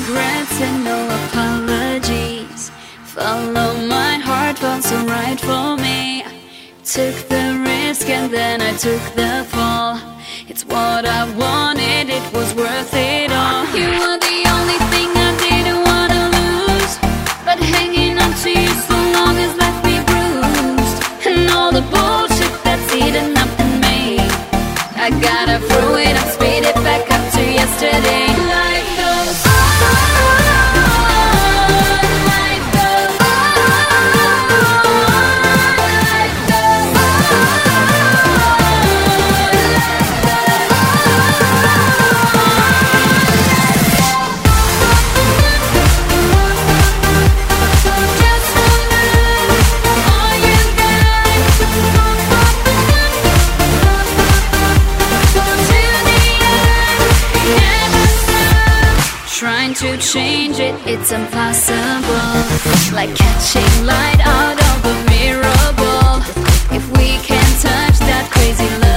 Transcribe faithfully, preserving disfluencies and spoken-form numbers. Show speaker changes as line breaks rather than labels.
regrets and no apologies. Follow my heart, felt so right for me. Took the risk and then I took the fall. It's what I wanted, it was worth it all. You were the only thing I didn't wanna lose, but hanging on to you so long has left me bruised. And all the bullshit that's eaten up in me, I gotta throw it up, speed it back up to yesterday. Life goes on, life goes on, life goes trying to change it, it's impossible. Like catching light out of a mirror ball. If we can't touch that crazy love,